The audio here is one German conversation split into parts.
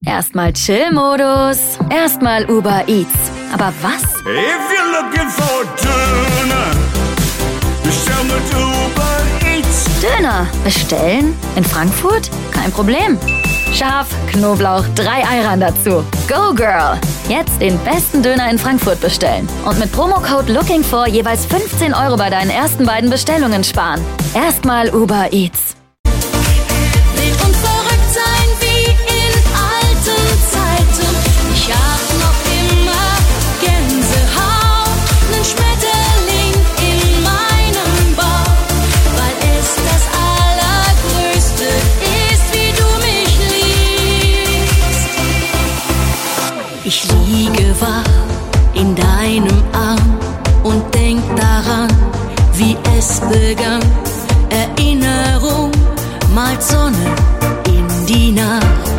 Erstmal Chill-Modus, erstmal Uber Eats. Aber was? If you're looking for Döner, bestell mit Uber Eats. Döner bestellen? In Frankfurt? Kein Problem. Scharf, Knoblauch, 3 Ayran dazu. Go Girl! Jetzt den besten Döner in Frankfurt bestellen. Und mit Promocode LOOKINGFOR jeweils 15 € bei deinen ersten beiden Bestellungen sparen. Erstmal Uber Eats. Wild und verrückt sein wie in alten Zeiten. Ich hab noch immer Gänsehaut, nen Schmetterling in meinem Bauch, weil es das Allergrößte ist, wie du mich liebst. Ich liege wach in deinem Arm und denk daran, wie es begann. Erinnerung malt Sonne in die Nacht.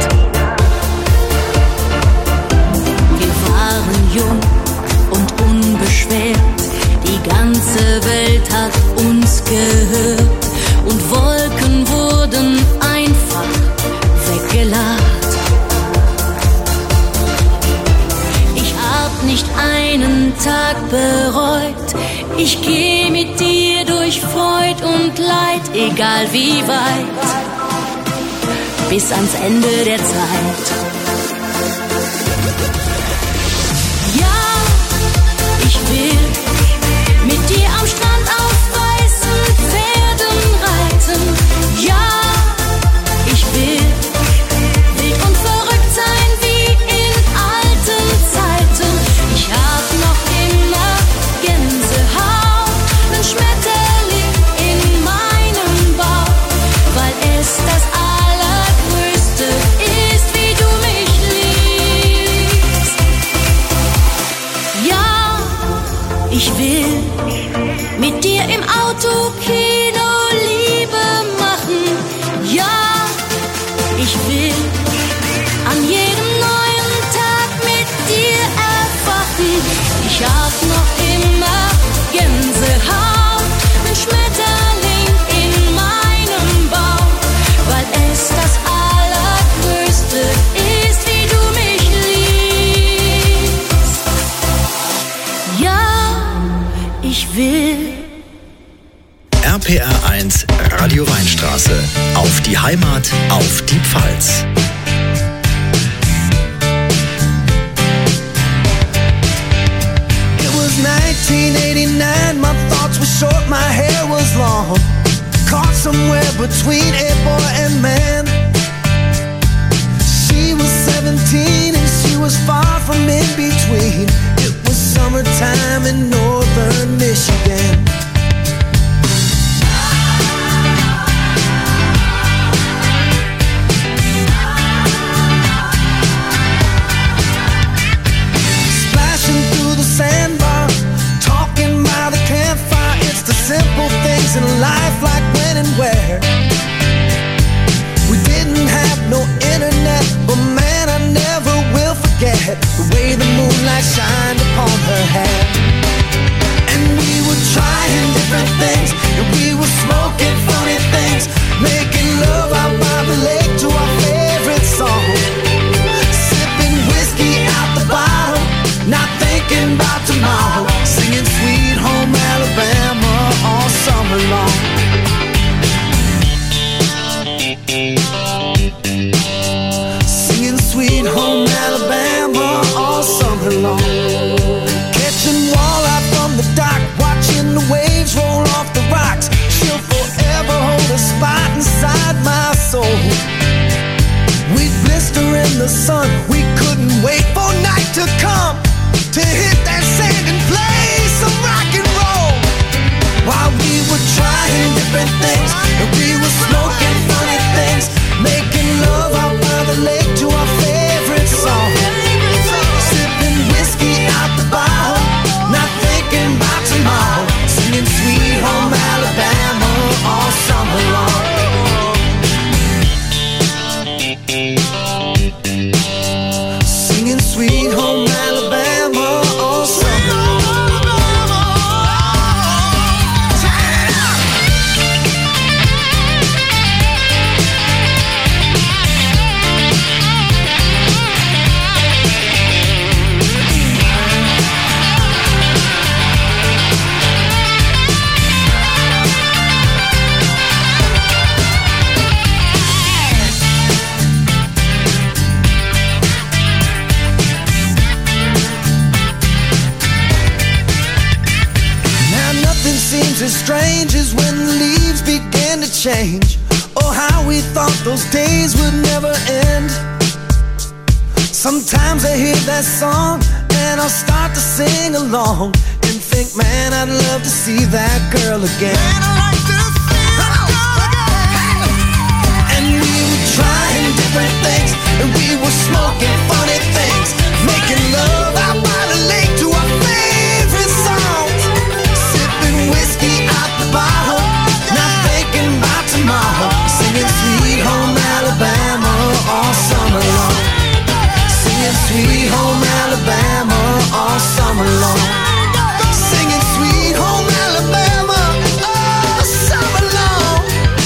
Wir waren jung und unbeschwert, die ganze Welt hat uns gehört und Wolken wurden einfach weggelacht. Ich hab nicht einen Tag bereut, ich geh mit dir durch Freud und Leid, egal wie weit, bis ans Ende der Zeit. Ja, ich will mit dir am Strand auf weißen Pferden reiten. Ja, ich will wild und verrückt sein wie in alten Zeiten. Ich hab noch immer Gänsehaut, nen Schmetterling in meinem Bauch, weil es das Allergrößte ist, wie du mich liebst. Ja, ich will mit dir im Autokino Liebe machen. Ja, ich will an jedem neuen Tag mit dir erwachen. Ich hab noch immer Gänsehaut, nen Schmetterling in meinem Bauch, weil es das Allergrößte ist, wie du mich liebst. Ja, ich will. RPR 1 Radio Weinstraße. Auf die Heimat, auf die Pfalz. It was 1989, my thoughts were short, my hair was long. Caught somewhere between a boy and man. She was 17 and she was far from in between. It was summertime in northern Michigan. Splashing through the sandbar, talking by the campfire. It's the simple things in life, like when and where. We didn't have no internet, but man, I never will forget the way the moonlight shined upon her hair. And we were trying different things, and we were smoking funny things, making love out by the lake to our favorite song. Sipping whiskey out the bottle, not thinking about tomorrow, singing Sweet Home Alabama all summer long. Singing Sweet Home Alabama all summer long. Catching walleye from the dock, watching the waves roll off the rocks. She'll forever hold a spot inside my soul. We'd blister in the sun, we couldn't wait for night to come to hit that sand and play some rock and roll. While we were trying different things, and we were smoking funny things, making love out by the lake to our favorite song. Sipping whiskey out the bottle, not thinking about tomorrow, singing Sweet Home Alabama all summer long. Singing Sweet Home Alabama all summer long. strange is when the leaves begin to change. Oh, how we thought those days would never end. Sometimes I hear that song and I'll start to sing along and think, man, I'd love to see that girl again. Man, I'd like to see that girl again. And we were trying different things, and we were smoking funny things, making love out by the lake to our favorite songs, sipping whiskey out the bottle, not thinking about tomorrow, singing Sweet Home Alabama all summer long, singing Sweet Home Alabama all summer long, singing Sweet Home Alabama all summer long.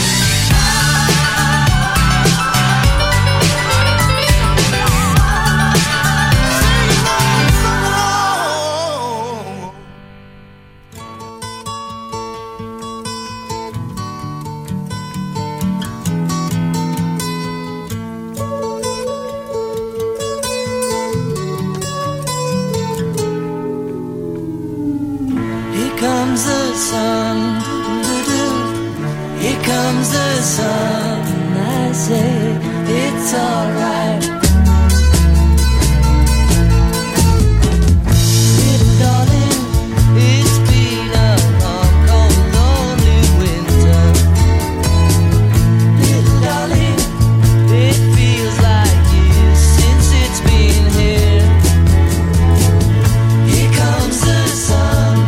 Comes the sun, here comes the sun. I say it's alright. Little darling, it's been a long, cold, lonely winter. Little darling, it feels like years since it's been here. Here comes the sun.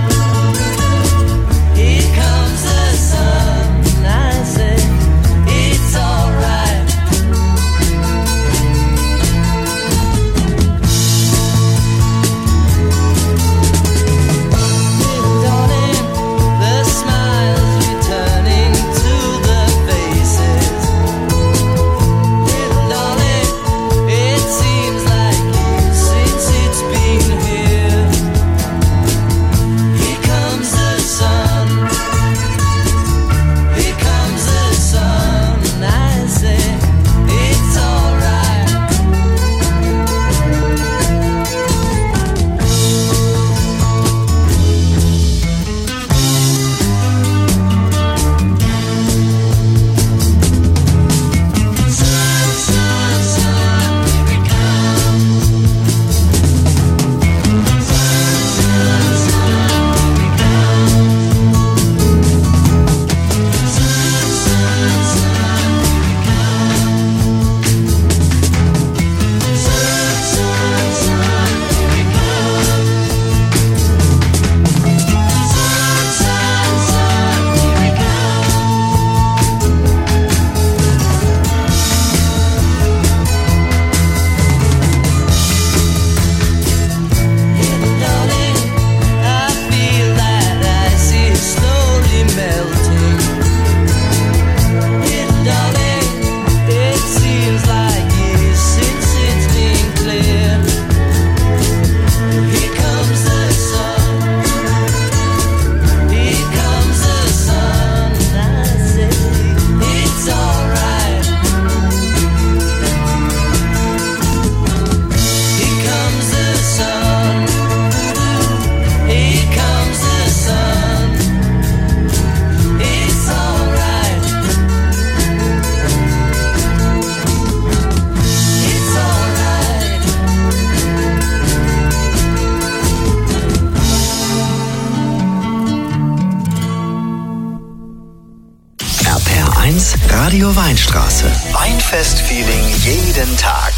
Radio Weinstraße. Weinfest-Feeling jeden Tag.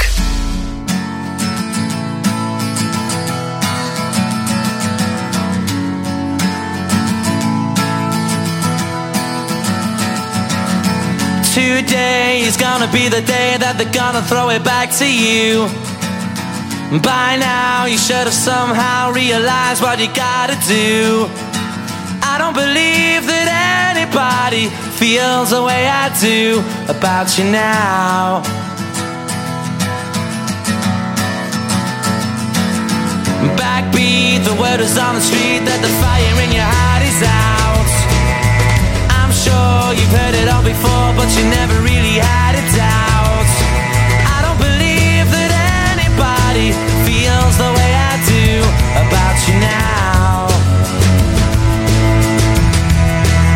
Today is gonna be the day that they're gonna throw it back to you. By now you should have somehow realized what you gotta do. I don't believe that anybody feels the way I do about you now. Backbeat, the word is on the street that the fire in your heart is out. I'm sure you've heard it all before, but you never really had a doubt. I don't believe that anybody feels the way I do about you now.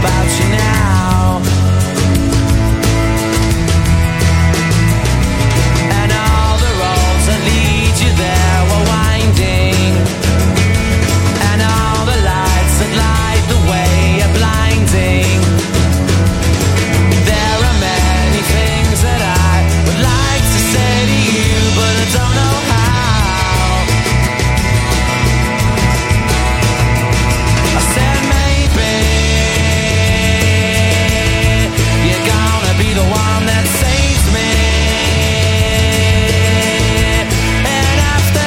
about you now. And all the roads that lead you there were winding, and all the lights that light the way are blinding. There are many things that I would like to say to you, but I don't know how. I said maybe you're gonna be the one that saves me. And after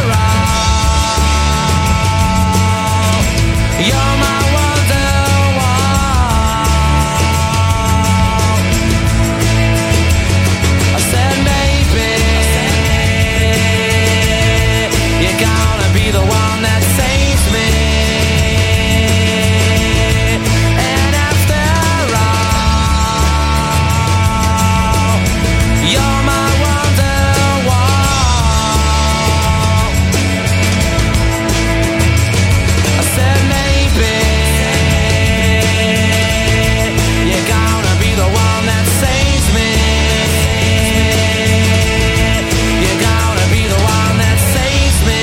all, you're my the one that saves me. And after all, you're my Wonderwall. I said maybe you're gonna be the one that saves me. You're gonna be the one that saves me.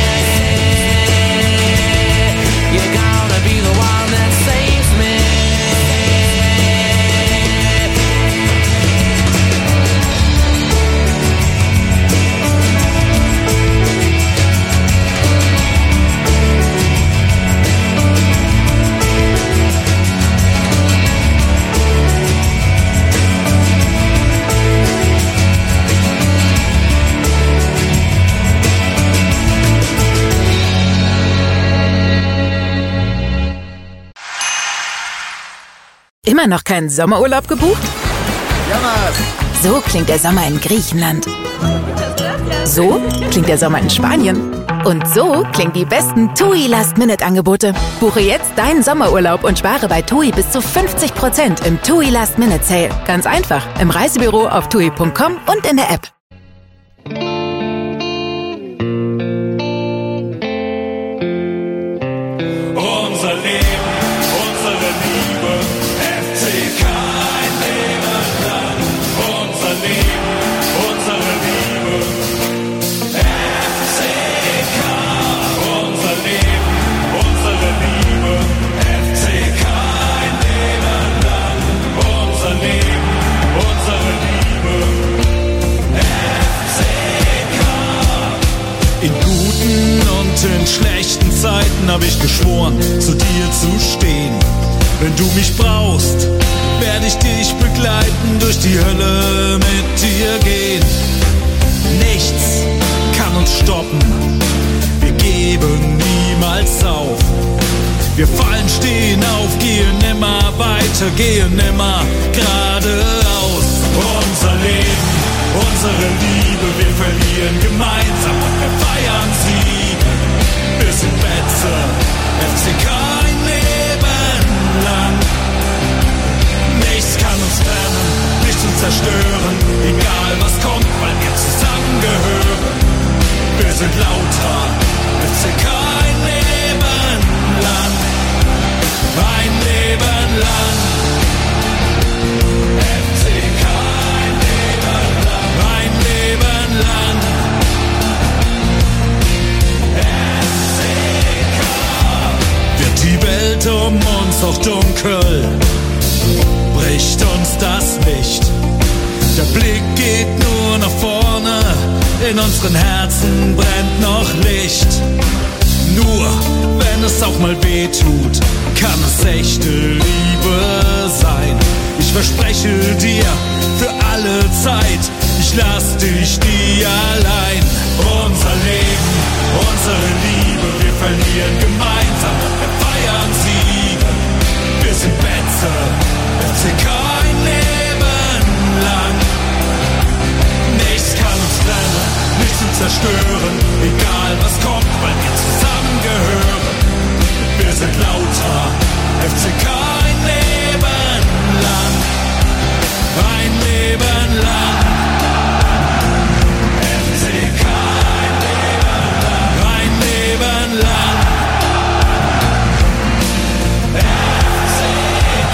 You're gonna be the one that saves me. Immer noch keinen Sommerurlaub gebucht? So klingt der Sommer in Griechenland. So klingt der Sommer in Spanien. Und so klingen die besten TUI Last-Minute-Angebote. Buche jetzt deinen Sommerurlaub und spare bei TUI bis zu 50% im TUI Last-Minute-Sale. Ganz einfach, im Reisebüro auf TUI.com und in der App. Unser Leben, unsere Liebe, FCK ein Leben lang. Unser Leben, unsere Liebe, FCK. Unser Leben, unsere Liebe, FCK ein Leben lang. Unser Leben, unsere Liebe, FCK. In guten und in schlechten Zeiten hab ich geschworen, zu dir zu stehen. Wenn du mich brauchst, werde ich dich begleiten, durch die Hölle mit dir gehen. Nichts kann uns stoppen, wir geben niemals auf. Wir fallen, stehen auf, gehen immer weiter, gehen immer geradeaus. Unser Leben, unsere Liebe, wir verlieren gemeinsam und wir feiern Sieg. Wir sind Betze, FCK ein Leben lang. Nichts kann uns trennen, nichts uns zerstören, egal was kommt, weil wir zusammengehören. Wir sind lauter, FCK ein Leben lang. Ein Leben lang. FCK ein Leben lang. Ein Leben lang. FCK. Wird die Welt um uns auch dunkel, bricht uns das Licht. Der Blick geht nur nach vorne, in unseren Herzen brennt noch Licht. Nur wenn es auch mal weh tut, kann es echte Liebe sein. Ich verspreche dir für alle Zeit, ich lass dich nie allein. Unser Leben, unsere Liebe, wir verlieren gemeinsam, wir feiern Sieg. Wir sind Betze, FCK ein Leben lang. Nichts kann uns trennen, nichts uns zerstören, egal was kommt, weil wir zusammengehören. Wir sind lauter, FCK ein Leben lang. Ein Leben lang. FCK ein Leben lang. Ein Leben lang. FCK.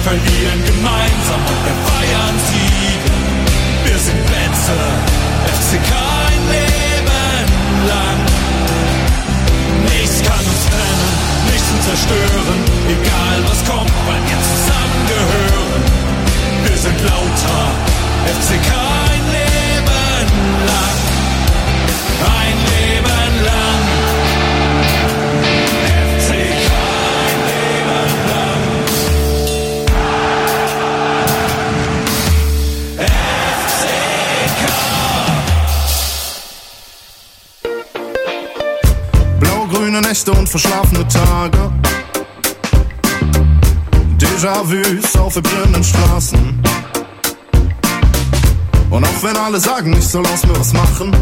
verlieren gemeinsam und wir feiern Siege. Wir sind Betze, FCK ein Leben lang. Nichts kann uns trennen, nichts uns zerstören, egal was kommt, weil wir zusammengehören. Wir sind lauter, FCK ein Leben lang. Ein Leben lang. FCK ein Leben lang. FCK. Blau-grüne Nächte und verschlafene Tage. Déjà-vus auf vibrierenden Straßen. Und auch wenn alle sagen, ich soll aus mir was machen.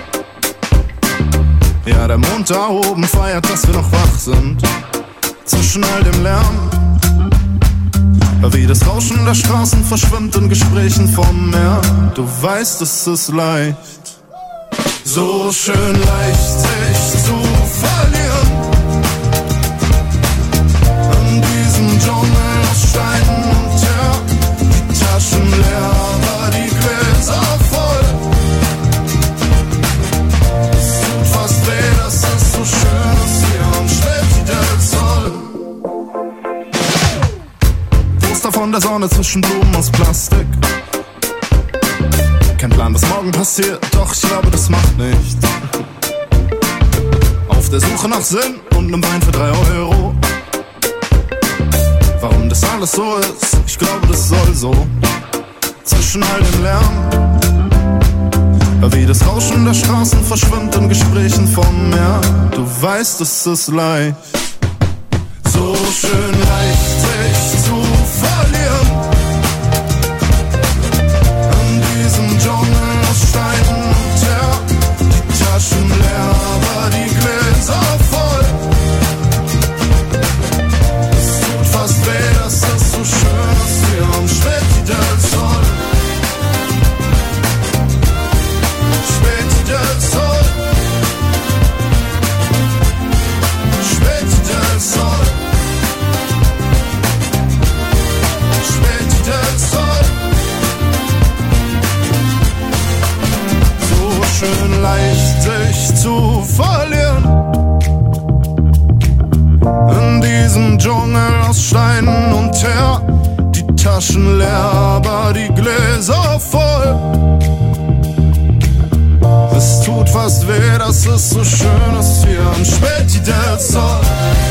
Ja, der Mond da oben feiert, dass wir noch wach sind. Zwischen all dem Lärm. Wie das Rauschen der Straßen verschwimmt in Gesprächen vom Meer. Du weißt, es ist leicht. So schön leicht, sich zu verlieren. In diesem Dschungel aus Steinen und Teer. Die Taschen leer, aber die Gläser voll. Es tut fast weh, dass es so schön ist hier und schwebt der Zoll. Poster von der Sonne zwischen Blumen aus Plastik. Kein Plan, was morgen passiert, doch ich glaube, das macht nichts. Auf der Suche nach Sinn und nem Wein für 3 €. Warum das alles so ist, ich glaube, das soll so. Zwischen all dem Lärm. Wie das Rauschen der Straßen verschwimmt in Gesprächen vom Meer. Du weißt, es ist leicht. So schön leicht, sich zu verlieren. In diesem Dschungel aus Steinen und Teer. Die Taschen leer, aber die Gläser voll. Es tut fast weh, dass es so schön ist hier und schwebt der Zoll. Schwebt der Zoll. Schwebt der Zoll. Schwebt der Zoll. So schön leicht sich zu verlieren. In diesem Dschungel aus Steinen und Teer. Die Taschen leer, aber die Gläser voll. Es tut fast weh, dass es so schön ist hier am Späti der Zoll.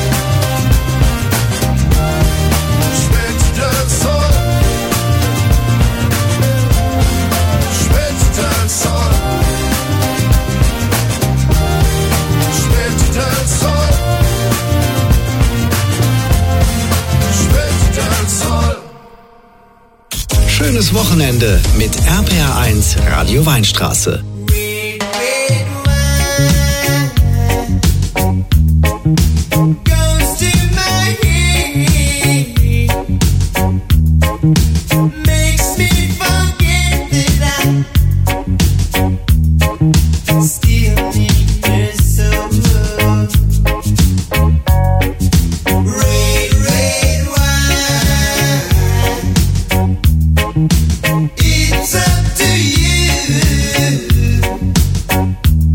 Späti der Zoll. Späti der Zoll. Späti der Zoll. Späti der Zoll. Schönes Wochenende mit RPR1 Radio Weinstraße. It's up to you.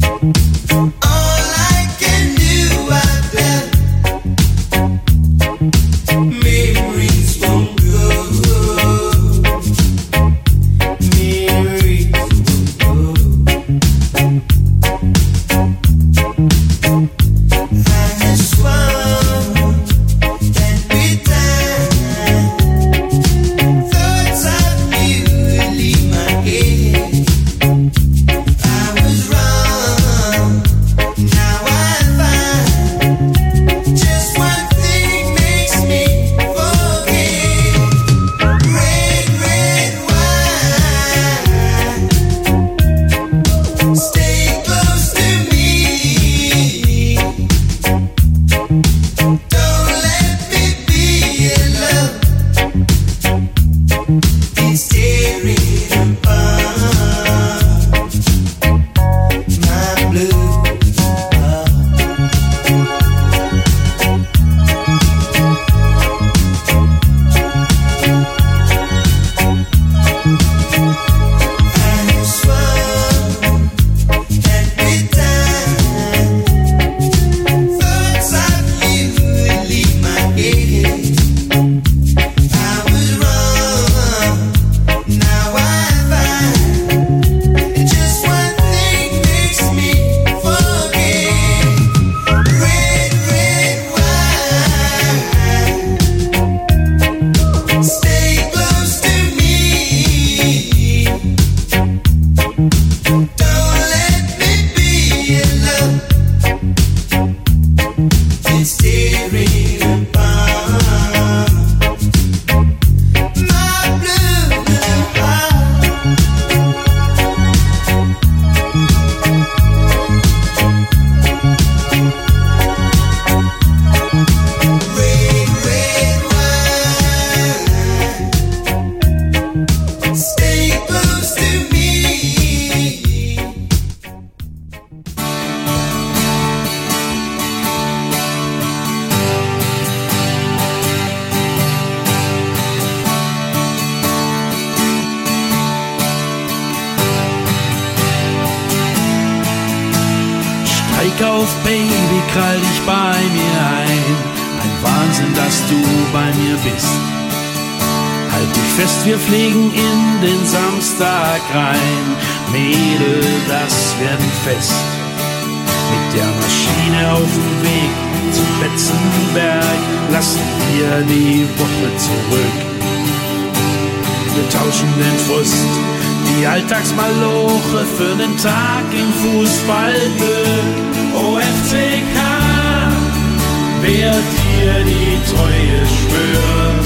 Musik auf, Baby, krall dich bei mir ein. Ein Wahnsinn, dass du bei mir bist. Halt dich fest, wir fliegen in den Samstag rein. Mädel, das wird ein Fest. Mit der Maschine auf dem Weg zum Betzenberg lassen wir die Woche zurück. Wir tauschen den Frust, die Alltagsmaloche für den Tag im Fußballglück. OFCK, wer dir die Treue schwört.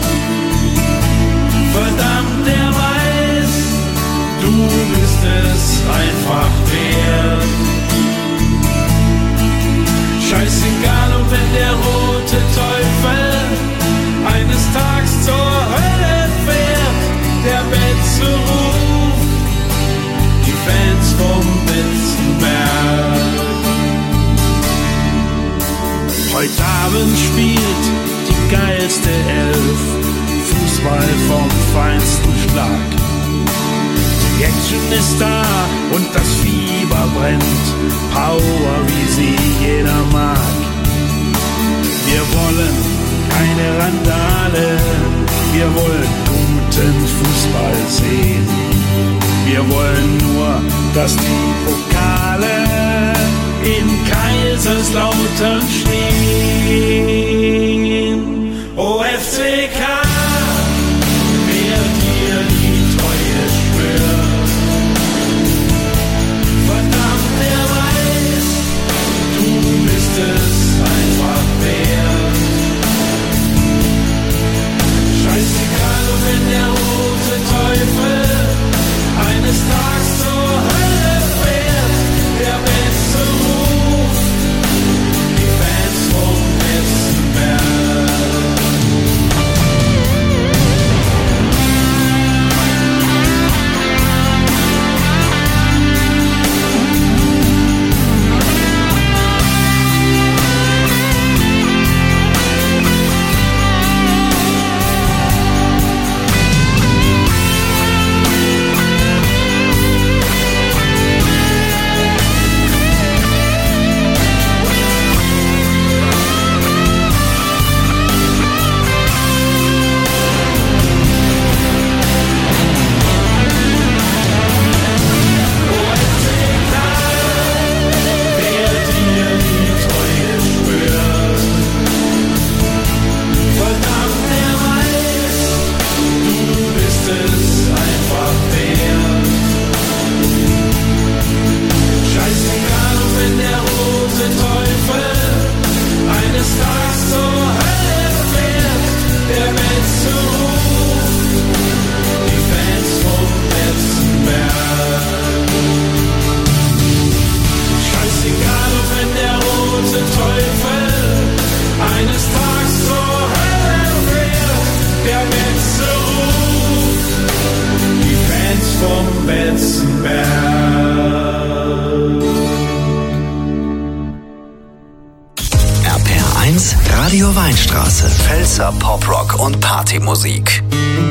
Verdammt, der weiß, du bist es einfach wert. Scheißegal, und wenn der rote Teufel eines Tages zur Hölle fährt, der Betze ruft die Fans vom Betzenberg. Heute Abend spielt die geilste Elf Fußball vom feinsten Schlag. Die Action ist da und das Fieber brennt, Power wie sie jeder mag. Wir wollen keine Randale, wir wollen guten Fußball sehen. Wir wollen nur, dass die Pokale in Kaiserslautern stehen. OFCK, wer dir die Treue schwört. Verdammt, der weiß, du bist es einfach wert. Scheißegal, und wenn der rote Teufel eines Tages zur Hölle fährt, der Betze ruft die Fans vom Betzenberg. RPR1 Radio Weinstraße. Pfälzer Poprock und Partymusik.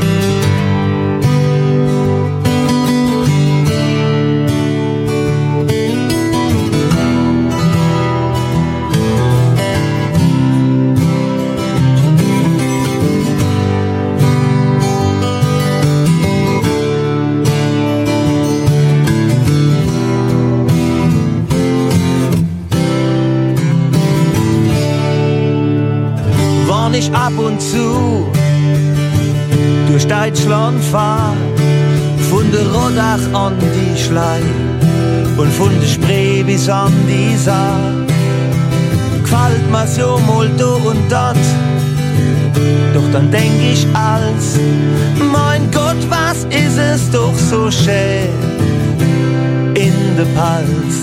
Ich ab und zu durch Deutschland fahr, von der Rodach an die Schlei und von der Spree bis an die Saar. Gefällt mir so mal do und dat, doch dann denk ich als, mein Gott, was ist es doch so schön in der Pals.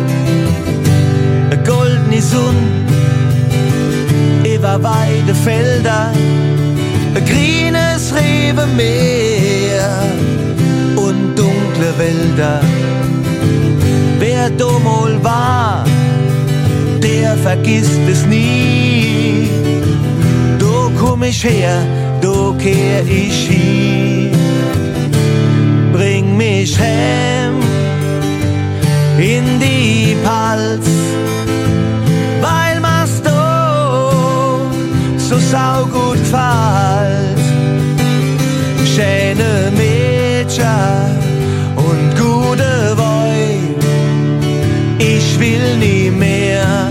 A goldene Sonne über weite Felder, ein grünes Rebenmeer und dunkle Wälder. Wer da mal war, der vergisst es nie. Da komm ich her, da kehr ich hin. Bring mich heim in die Pals. saugut gefällt. Schöne Mädchen und gute Weib, ich will nie mehr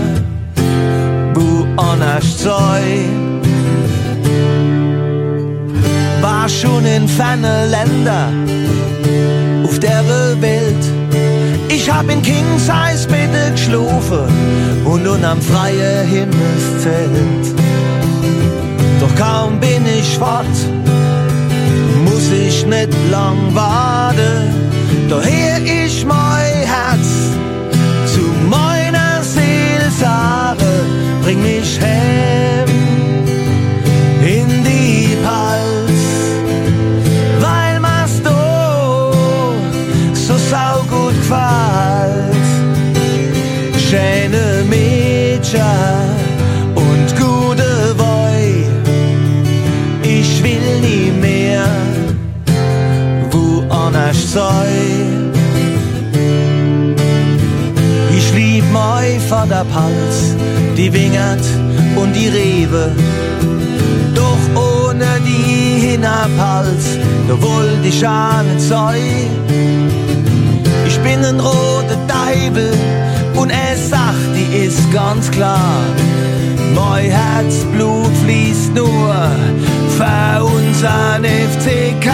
woanders sein. War schon in fernen Ländern auf der Welt. Ich hab in King-Size-Betten geschlafen und am freien Himmelszelt. Doch kaum bin ich fort, muss ich nicht lang warten. Daher ich mein Herz zu meiner Seelsorge, bring mich heim in die Palz, weil mir's da so saugut gefällt. Schöne Mädchen und gute Weib, ich will nie mehr woanders sein. Ich lieb mein Vaterpalz, die Wingert und die Rewe. Doch ohne die Hinterpalz, da wollt ich auch nicht sein. Ich bin ein roter Deibel und es sagt, die ist ganz klar. Mein Herzblut fließt nur für unseren FCK.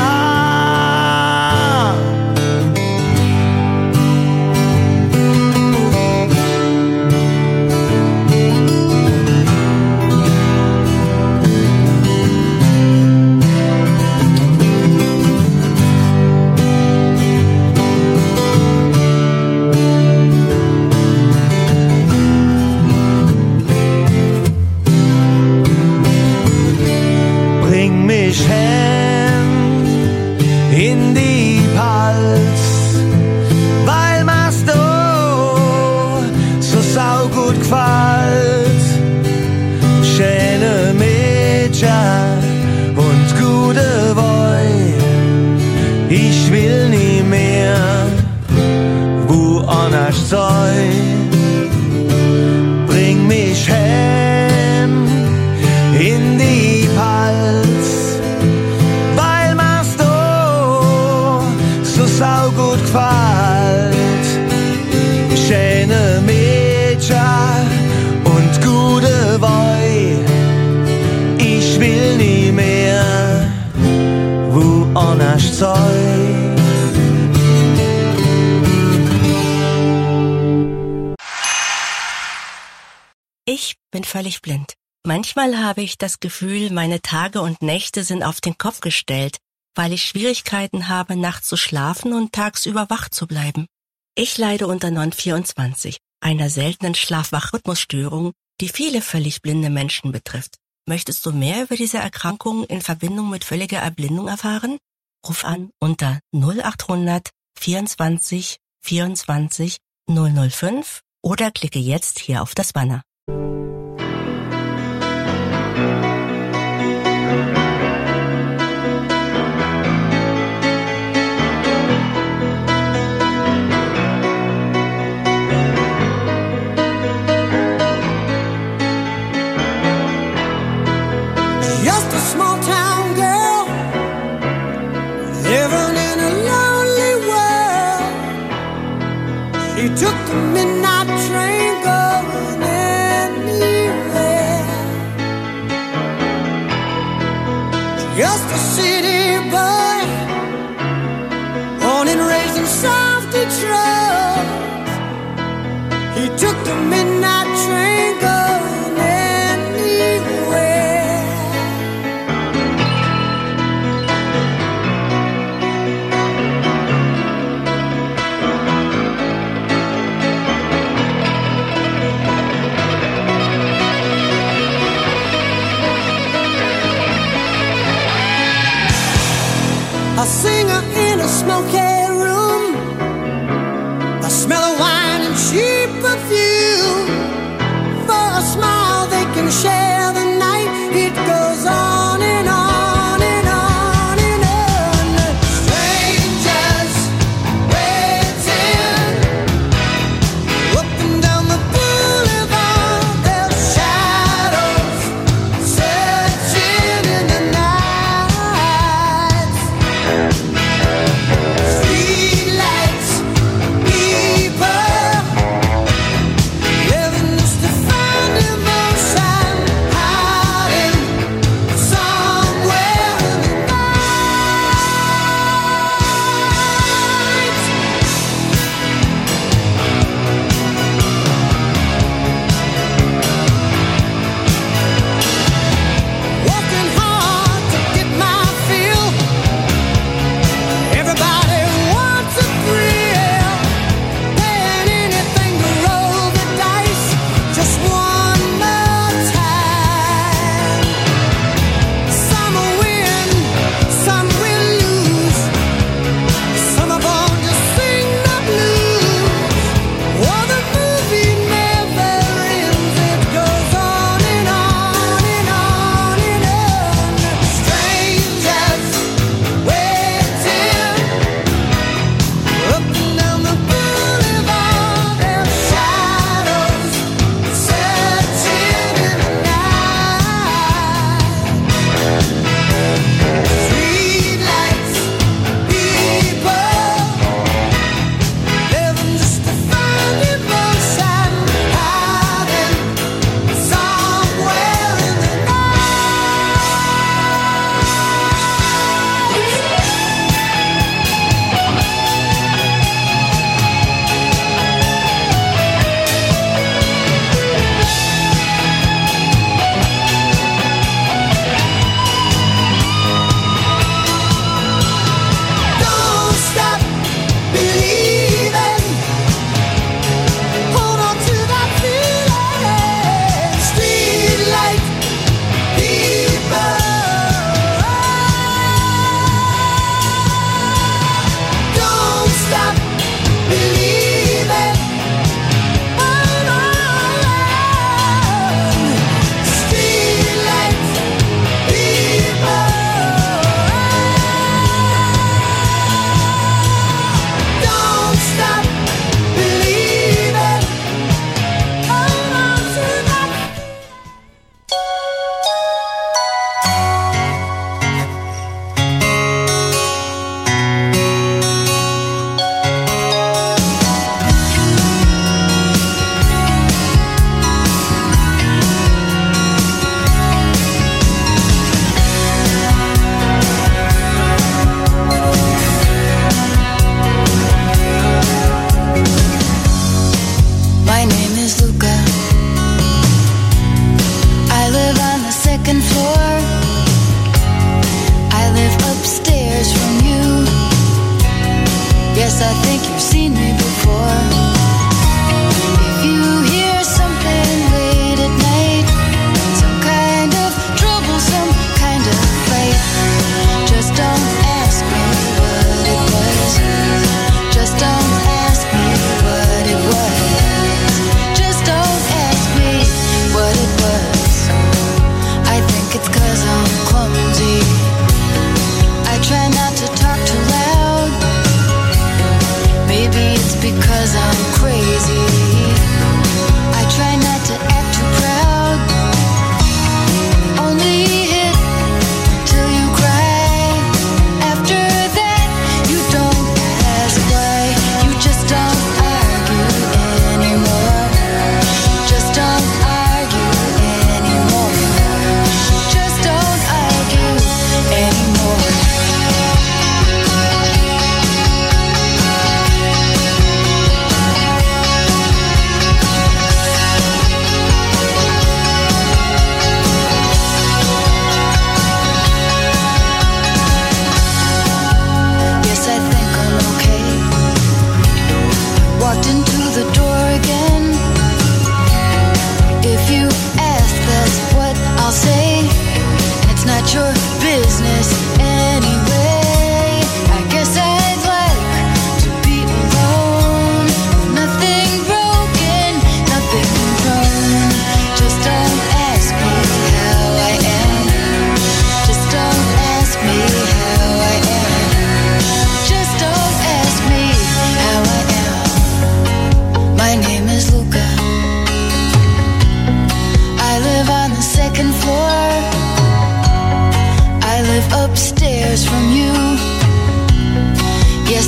Bring mich heim in die Palz, weil mir's da so saugut gefällt. Schöne Mädchen und gute Weib, ich will nie mehr woanders sein. Ich bin völlig blind. Manchmal habe ich das Gefühl, meine Tage und Nächte sind auf den Kopf gestellt, weil ich Schwierigkeiten habe, nachts zu schlafen und tagsüber wach zu bleiben. Ich leide unter Non-24, einer seltenen Schlaf-Wach-Rhythmusstörung, die viele völlig blinde Menschen betrifft. Möchtest du mehr über diese Erkrankung in Verbindung mit völliger Erblindung erfahren? Ruf an unter 0800 24 24 005 oder klicke jetzt hier auf das Banner. Just a small town girl living in a lonely world. She took the midnight train going anywhere. Just a city boy, born and raised in South Detroit. He took the midnight train going anywhere. A singer in a smoky room, a smell of wine and cheap perfume. For a smile they can share the night. It goes on and on and on and on. Strangers waiting up and down the boulevard. Their shadows searching.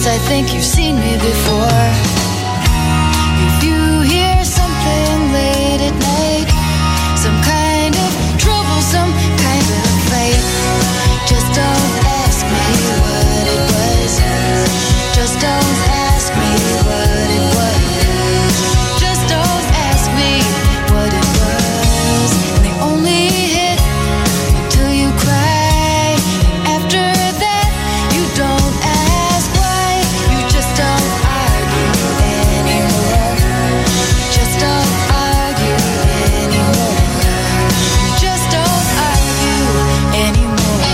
I think you've seen me before. If you hear something late at night, some kind of trouble, some kind of fight, just don't ask me what it was. Just don't ask me what it was. Just don't ask me what it was. And they only hit until you cry. After that, you don't ask why. You just don't argue anymore. Just don't argue anymore. Just don't argue anymore.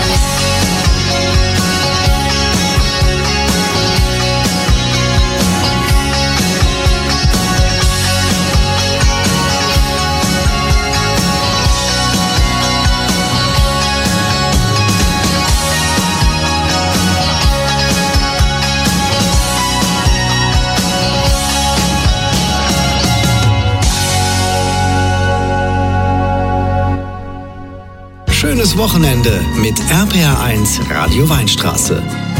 Schönes Wochenende mit RPR1 Radio Weinstraße.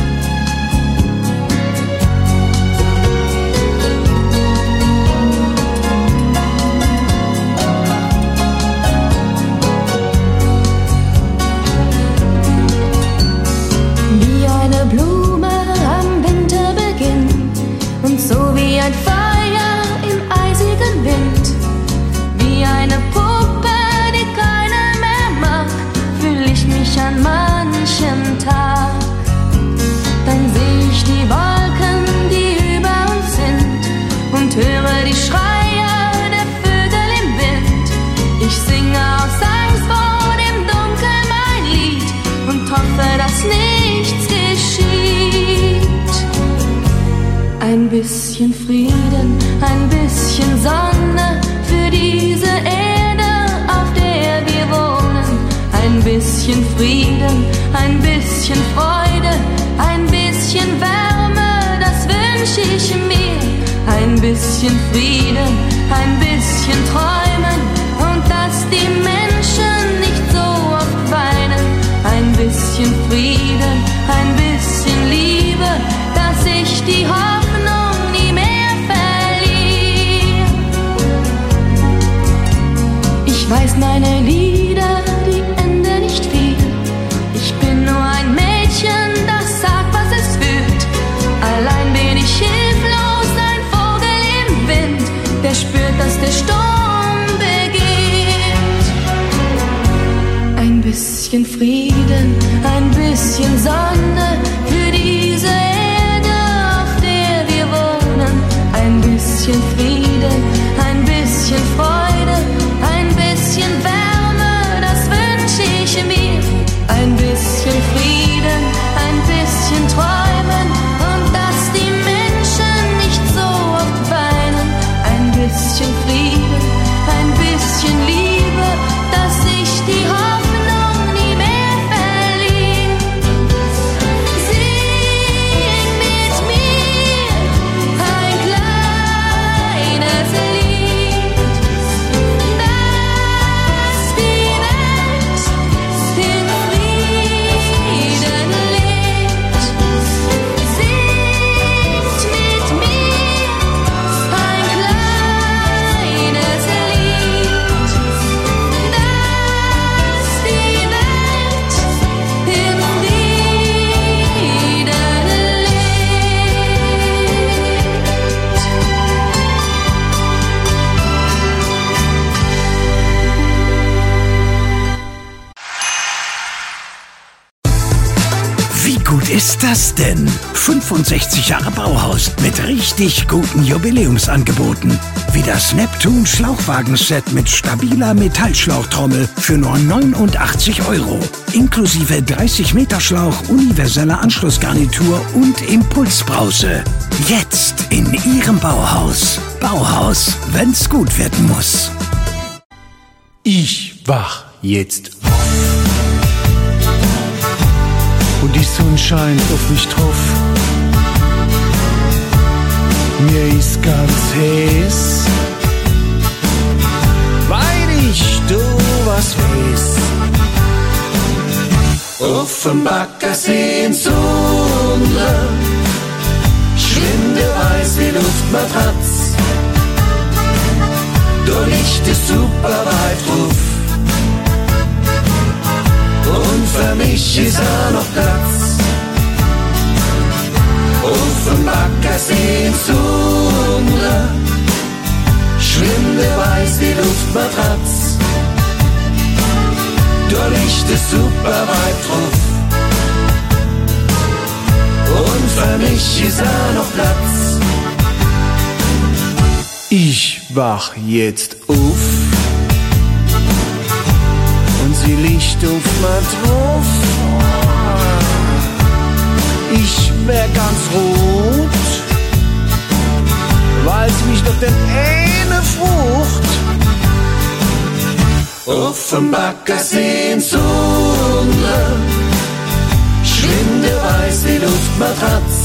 Wie eine Blume am Winterbeginn und so wie ein Feuer im eisigen Wind, wie eine Puppe, die keiner mehr mag, fühl ich mich an manchem Tag. Dann seh ich die Wolken, die über uns sind und höre die Schreie der Vögel im Wind. Ich singe aus Angst vor dem Dunkel mein Lied und hoffe, dass nichts geschieht. Ein bisschen Frieden, ein bisschen Sonne für diese Erde, auf der wir wohnen. Ein bisschen Frieden, ein bisschen Freude, ein bisschen Wärme, das wünsch ich mir. Ein bisschen Frieden, ein bisschen Träumen und dass die Menschen nicht so oft weinen. Ein bisschen Frieden, ein bisschen Liebe, dass ich die Hoffnung nie mehr verliere. Ich weiß, meine Lieder, die enden nicht viel. Ich bin nur ein Mädchen, das sagt, was es fühlt. Allein bin ich hilflos, ein Vogel im Wind, der spürt, dass der Sturm beginnt. Ein bisschen Frieden, ein bisschen Sonne für diese Erde, auf der wir wohnen. Ein bisschen Frieden, ein bisschen Freude, ein bisschen Wärme, das wünsch ich mir. Ein bisschen Frieden, ein bisschen Träumen und dass die Menschen nicht so oft weinen. Ein bisschen Frieden, ein bisschen Liebe, dass ich die Hoffnung nie mehr verliere. Sing mit mir ein kleines Lied, dass die Welt in Frieden lebt. Singt mit mir ein kleines Lied, dass die Welt in Frieden Wie gut ist das denn? 65 Jahre Bauhaus mit richtig guten Jubiläumsangeboten. Wie das Neptun Schlauchwagenset mit stabiler Metallschlauchtrommel für nur 89 €. Inklusive 30 Meter Schlauch, universeller Anschlussgarnitur und Impulsbrause. Jetzt in Ihrem Bauhaus. Bauhaus, wenn's gut werden muss. Ich wach jetzt auf. Und die Sonne scheint auf mich drauf. Mir ist ganz heiß, weil ich du was weiß. Auf dem Baggersee in Sonne weiß wie Luftmatratz. Du Licht ist super weit ruf. Und für mich ist auch noch Platz. Auf dem Baggersee in Sundra, schwimmt weiß wie Luftmatratz. Du Licht ist super weit drauf. Und für mich ist auch noch Platz. Ich wach jetzt auf und sie liegt auf mein drauf. Ich wär ganz rot, weil sie mich doch den eine Frucht auf dem Baggersee in Sundra, schwimmt weiß wie Luftmatratz.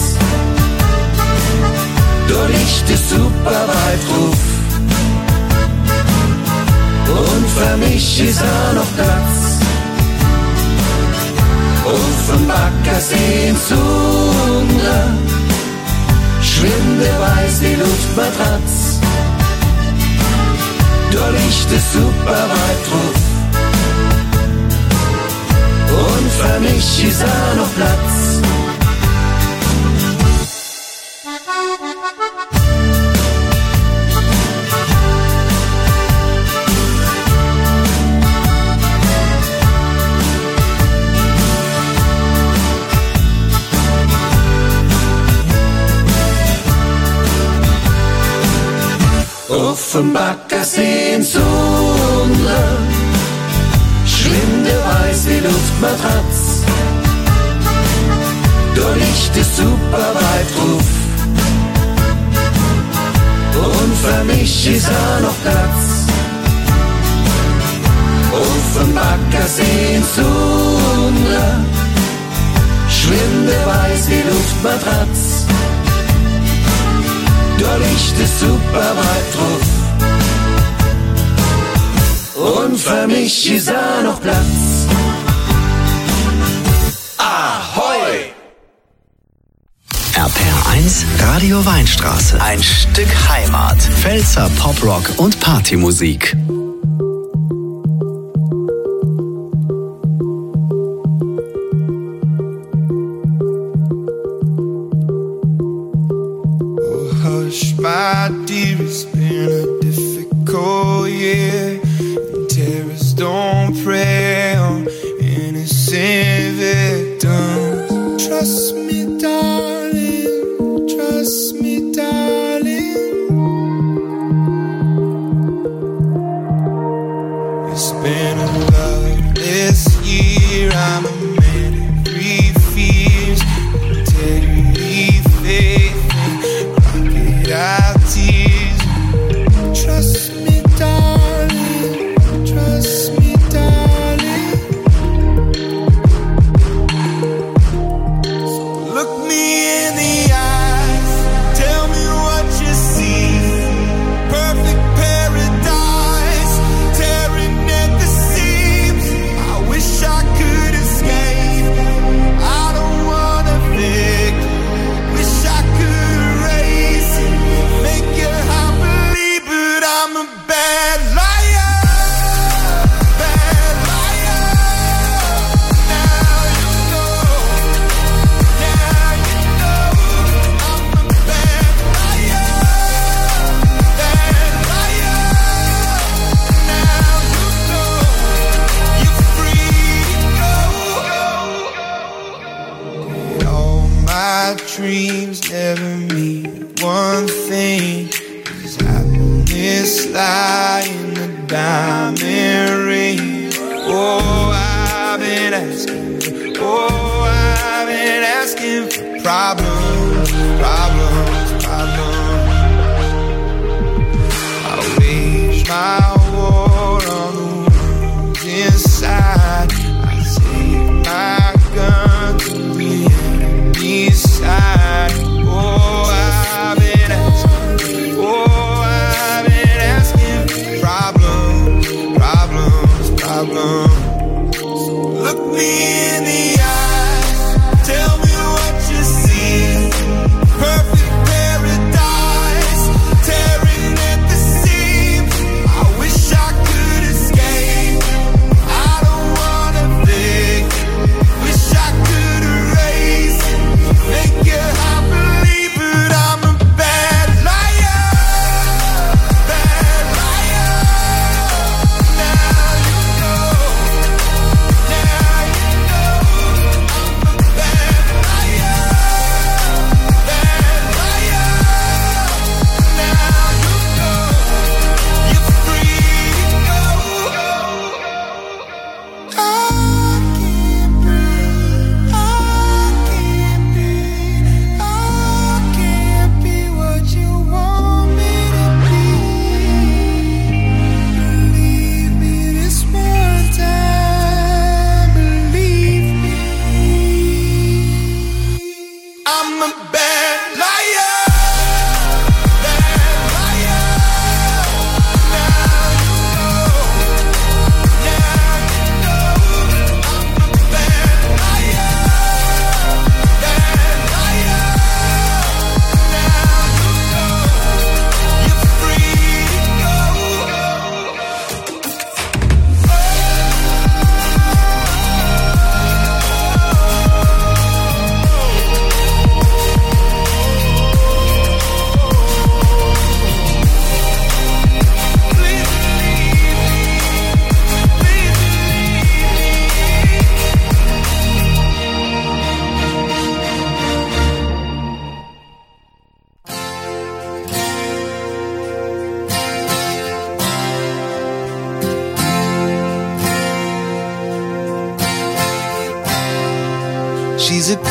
Du Licht ist super weit ruf. Und für mich ist auch noch Platz. Auf dem Baggersee in Sundra, schwimmt weiß wie Luftmatratz. Du Licht ist super weit ruf. Und für mich ist auch noch Platz. Auf dem Baggersee in Sundra, schwimmt weiß wie Luftmatratz. Du Licht ist super weit ruf. Und für mich ist auch noch Platz. Auf dem Baggersee in Sundra, schwimmt weiß wie Luftmatratz. Du Licht ist super weit drauf. Und für mich ist auch noch Platz. Ahoi! RPR1 Radio Weinstraße. Ein Stück Heimat. Pfälzer Poprock und Partymusik. My dear, it's been a difficult year. And terrorists don't prey on innocent victims. Trust me, darling. Trust me, darling. It's been a loveless year. I'm a man of three fears: integrity, faith, our tears. Trust me, darling. Trust me, darling. So look me in the eyes. Tell me what you see. Perfect paradise, tearing at the seams. I wish I could escape. I don't wanna think. Wish I could erase it. Make you happily, but I'm a bad liar. Bad liar. Now you know. Now you know. I'm a bad liar. Bad liar. Now you know. You're free to go. All my dreams never mean one thing. Is happiness lie in the diamond ring? Oh, I've been asking. Oh, I've been asking for problems, problems, problems. I wage my war on the ones inside. I take my gun to the enemy's side. Oh, I've been asking. Oh, I've been asking for problems, problems, problems. So look me in the eyes. Tell me what you see. Perfect paradise.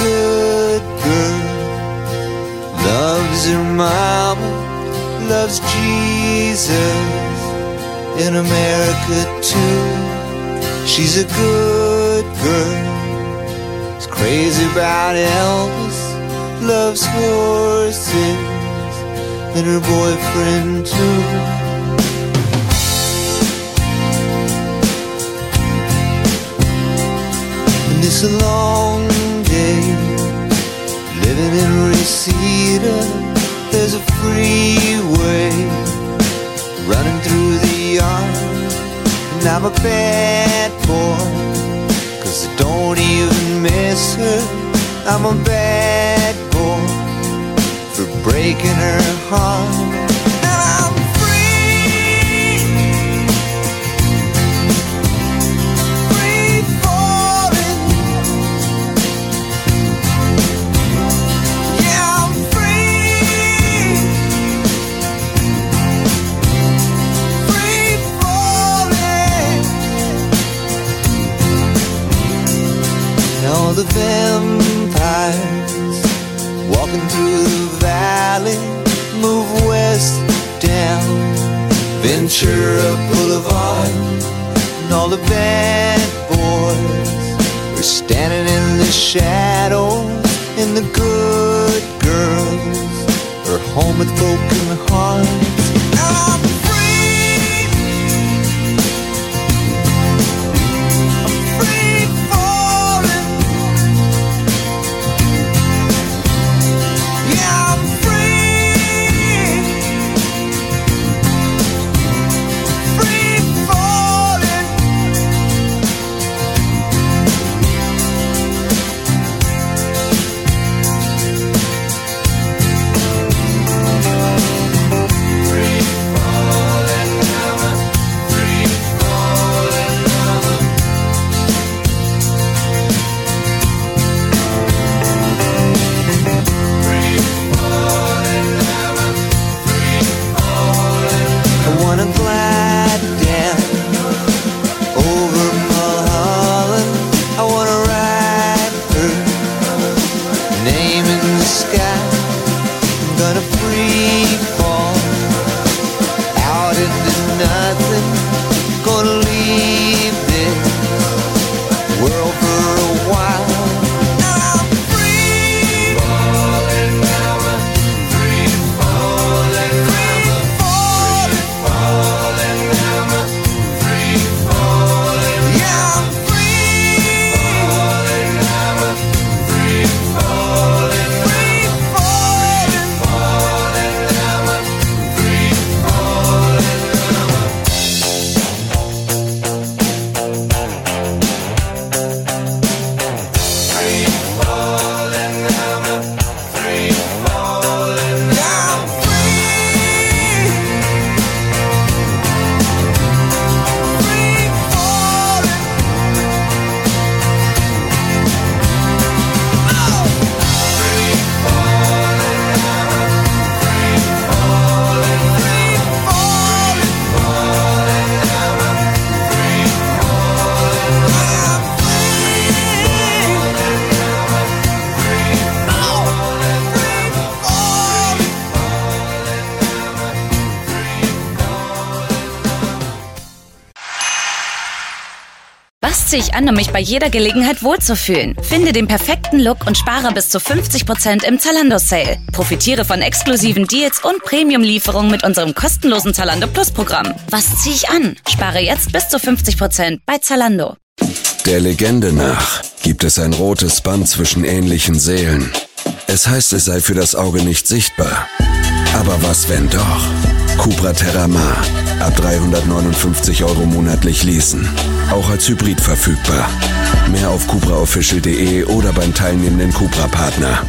good girl. Loves her mama, loves Jesus, in America too. She's a good girl. Is crazy about Elvis, loves horses, and her boyfriend too. And it's a long day living in Reseda. There's a freeway running through the yard, and I'm a bad boy, 'cause I don't even miss her. I'm a bad boy for breaking her heart. And I'm free, free falling. Yeah, I'm free, free falling. And all the vampires walking through the valley move west down Ventura Boulevard, and all the bad boys are standing in the shadows, and the good girls are home with broken hearts. I'm free, I'm free falling. Yeah, I'm free, free falling. Free falling now, free falling now. Free falling now, free falling. I wanna glide down over Mulholland. I wanna write her name in the sky. I'm gonna free fall out into nothing. Gonna leave this world for a while. I'm free falling now, free falling, free falling now, free falling. Yeah, I'm free falling now, free falling, free falling, falling now, free falling now. Free falling now, free falling now. I'm free, free falling. Oh! Free falling now, free falling, free falling, falling now, free falling. I'm free now, free falling, free Was ziehe ich an, um mich bei jeder Gelegenheit wohlzufühlen? Finde den perfekten Look und spare bis zu 50% im Zalando-Sale. Profitiere von exklusiven Deals und Premium-Lieferungen mit unserem kostenlosen Zalando Plus-Programm. Was ziehe ich an? Spare jetzt bis zu 50% bei Zalando. Der Legende nach gibt es ein rotes Band zwischen ähnlichen Seelen. Es heißt, es sei für das Auge nicht sichtbar. Aber was, wenn doch? Cupra Terramar. Ab 359 € monatlich leasen. Auch als Hybrid verfügbar. Mehr auf cupraofficial.de oder beim teilnehmenden Cupra-Partner.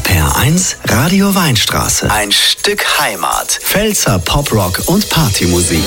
RPR1 Radio Weinstraße. Ein Stück Heimat. Pfälzer Poprock und Partymusik.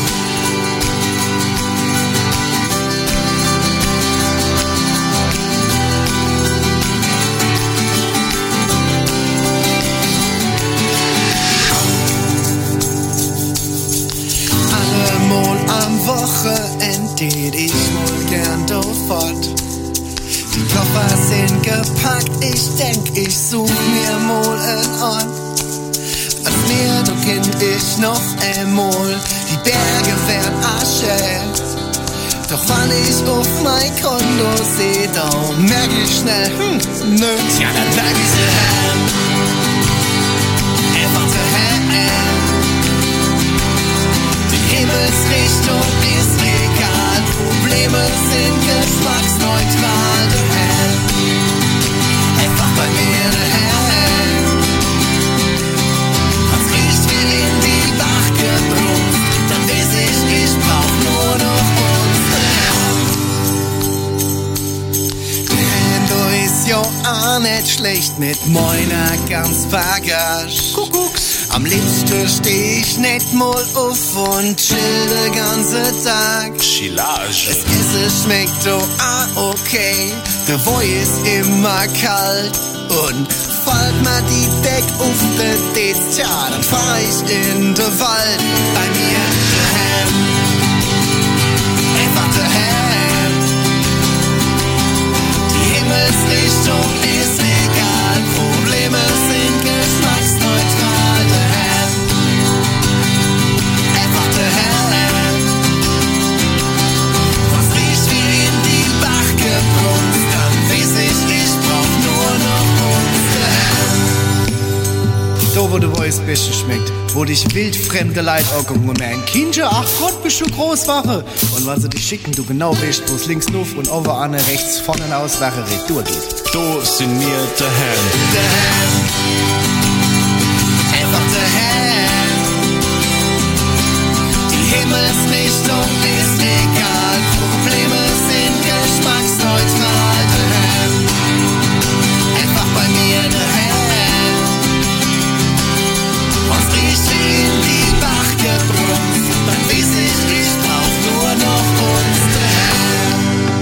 Allemal am Wochenende ich wohl gern da fort. Die Koffer sind gepackt, ich denk, ich such mir mal einen Ort. Als mir du Kind ich noch einmal, die Berge werden Asche. Doch wann ich auf mein Konto seh, da merk ich schnell, nö, ja dann bleib ich daheim. Einfach daheim. Die Himmelsrichtung ist egal, Probleme sind geschmacksneutral daheim. Einfach bei mir daheim. Was riecht wie in die Bachgebrunst, dann weiß ich brauch nur noch uns daheim. Du ist ja auch nicht schlecht mit meiner ganz Bagage. Kuckucks. Am liebsten steh ich nicht mal auf und chill den ganzen Tag. Chillage. Das Essen schmeckt doch okay. Der Woi ist immer kalt und fällt mir die Deck auf den Ditz, tja, dann fahr ich in den Wald. Bei mir daheim. Einfach daheim. Die Himmelsrichtung ist egal. Probleme sind geschmacksneutral daheim. Einfach daheim. Was riecht wie in die Bachgebrunst, dann weiß ich brauch nur noch uns daheim. Da wo du weißt, Bische schmeckt, wo dich wildfremde Leid angucken und ein Kindchen, ach Gott, bist du Großwache. Und wenn sie dich schicken, du genau weißt, wo es links nuff und over an rechts vorne aus Wache recht durchgeht. Da sind wir daheim. Daheim. Einfach daheim. Die Himmelsrichtung ist egal, Probleme sind geschmacksneutral daheim. Einfach bei mir daheim. Was riecht in die Bachgebrunst, dann weiß ich brauch nur noch uns daheim.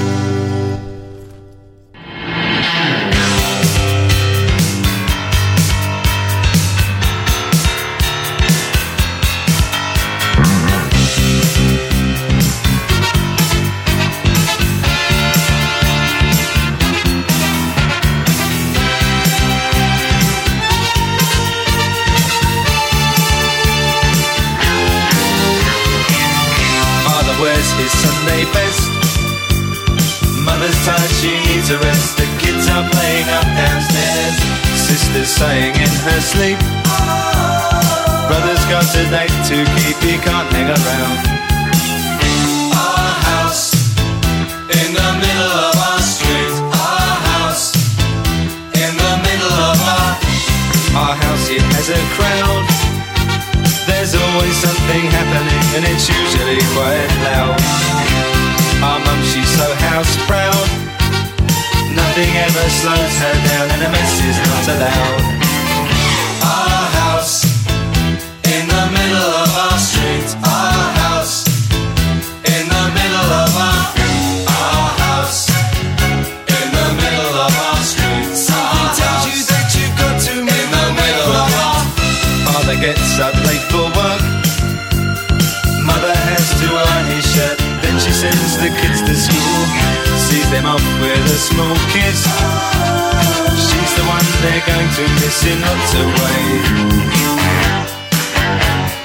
His Sunday best. Mother's tired, she needs a rest. The kids are playing up downstairs. Sister's sighing in her sleep. Brother's got a date to keep, he can't hang around. Our house in the middle of our street. Our house in the middle of our house, it has a crowd. There's always something happening and it's usually quite loud. Our mum, she's so house proud. Nothing ever slows her down and a mess is not allowed. Our house in the middle of our street. Our house in the middle of our house in the middle of our street. Something tells you that you've got to move in the middle of our. Father gets up late for work. Mother has to iron his shirt. Then she sends the kids to school. Sees them off with a small kiss. She's the one they're going to miss in lots of ways.